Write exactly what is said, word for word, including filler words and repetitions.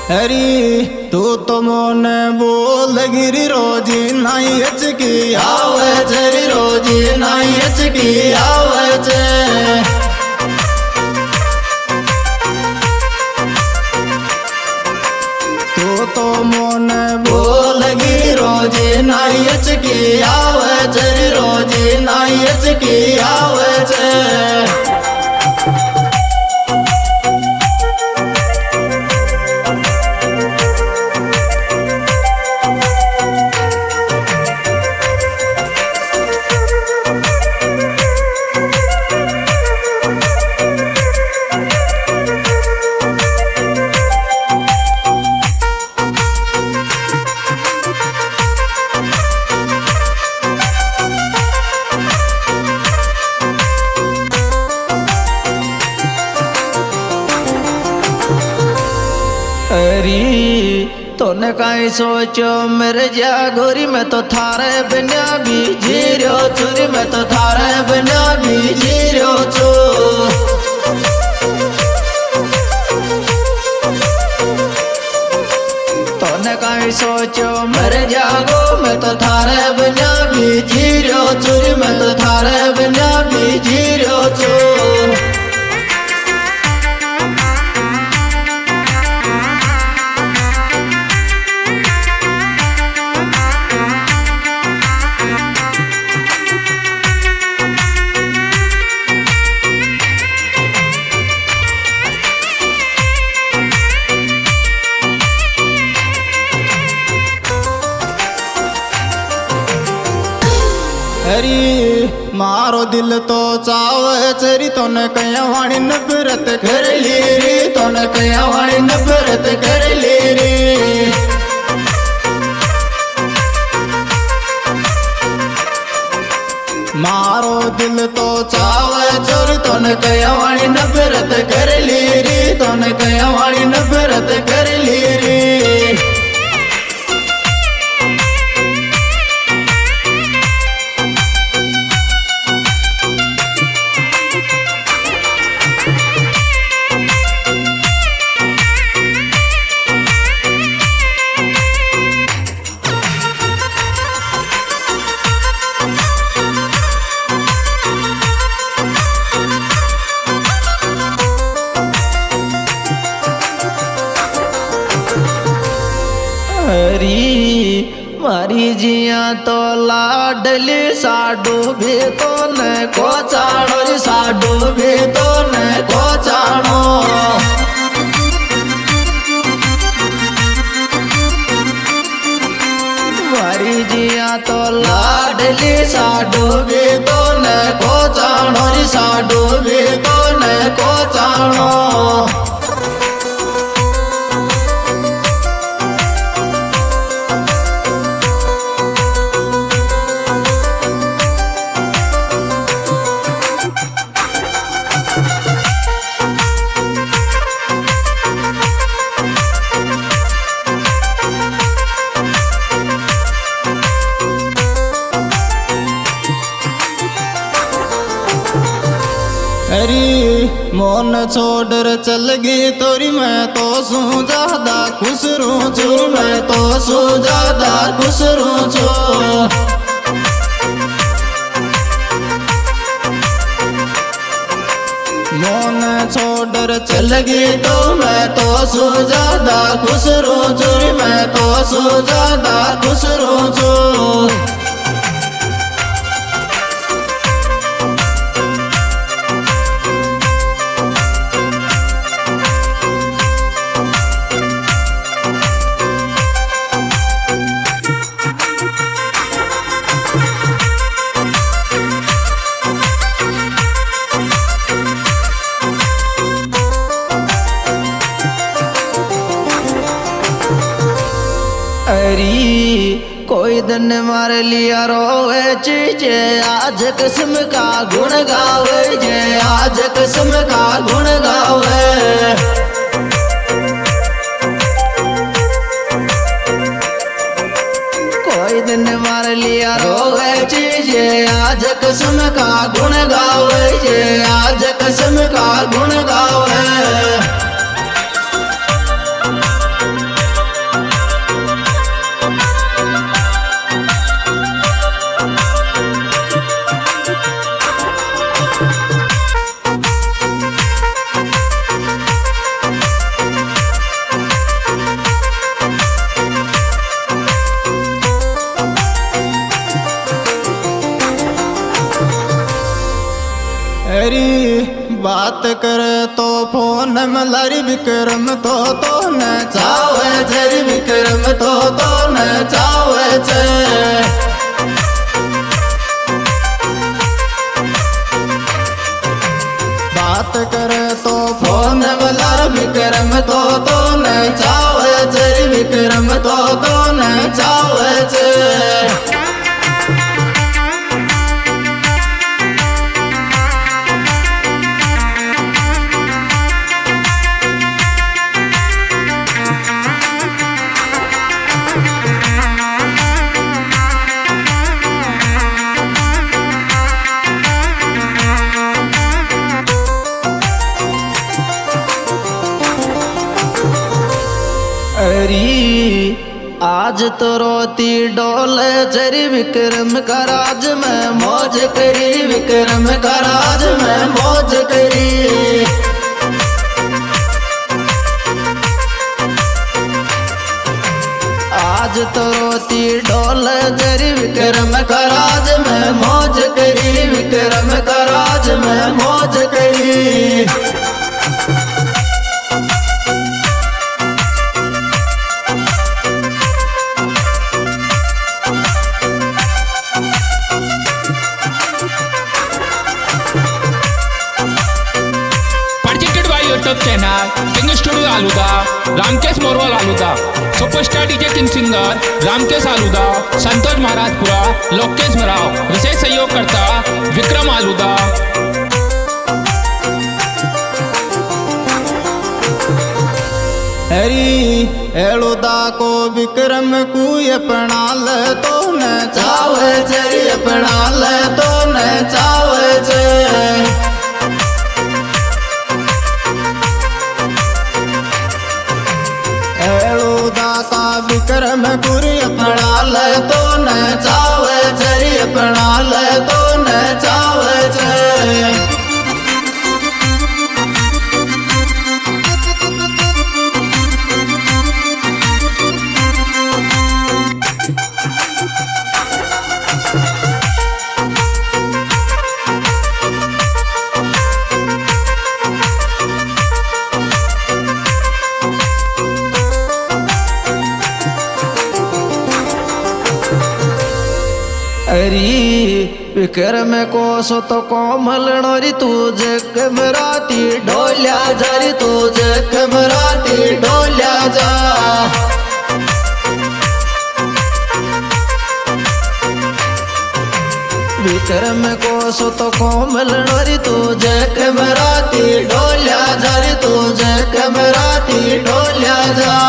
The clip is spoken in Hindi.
हरी तू तो मोन बोल गिरी रोजी नाई अचकी आवे छे रोजी नाई अचकी आवे छे। तू तो मोन बोल गिरी रोजी नाई अचकी आवे छे रोजी नाई अचकी आवे छे। अरी तोने काई सोचो मेरे जा गोरी मैं तो थारे बिना भी जी रहो चोरी मैं तो थारे बिना भी जी रहो चो। तोने काई सोचो मेरे जागो मैं तो थारे बिना भी जी रहो चोरी मैं तो थारे बिना भी जी रहो चो। हरी मारो दिल तो चावे चरी तोने कया वाणी नफरत कर ली रे तोने कया वाणी नफरत कर ली रे। मारो दिल तो चावे चोरी तोने कया वाणी नफरत कर ली रे तोने कया वाणी नफरत कर ली रे। हरी मारी जिया तो लाडली साडू भी तो न को चाणो साडू भी तो न को चाणो। मारी जिया तो लाडली साडू भी तो न को चाणो साडू भी तो न को चाणो। हरी मोन छोड़ चल गई तोरी मैं तो सू ज्यादा खुश रू छू मैं तो सू ज्यादा खुश रू छू। मोन छोड़ चल गई तो मैं तो सू ज्यादा खुश रू छू मैं तो सू ज्यादा खुश रू छू। अरी कोई दिन मार लिया रोवे जे आज किस्म का गुण गावे जे आज किस्म का गुण गावे। कोई दिन मार लिया रोवे जे आज किस्म का गुण गावे जे आज किस्म का गुण गावे। बात करे तो फोन में लारी विक्रम तो तो न चावे छे विक्रम तो तो न चावे छे बात करे तो फोन में लारी विक्रम तो तो न चावे छे विक्रम तो तो न चावे छे आज तो रोती डोले जरी विक्रम का राज में मौज करी विक्रम का राज में मौज करी आज तो रोती डोले जरी विक्रम का राज में मौज करी विक्रम का राज में मौज करी YouTube channel king studio Aluda, Ramkesh Morwal Aluda, superstar DJ king singer Ramkesh Aluda, Santosh Maharajpura, Lokesh Marav, विशेष सहयोग करता विक्रम आलूदा। हरी एलुदा को विक्रम को अपना ले तो न चावे छे अपना ले तो न चावे छे विक्रम गुरी अपना ले तो न चावे छे अपना ले तो न चावे छे विक्रम को सो तो कोमल नोरी तुझे कमराती ढोलिया जारी तुझे कमराती ढोलिया जा विक्रम को सो तो कोमल नोरी तुझे कमराती ढोलिया जारी तुझे कमराती ढोलिया जा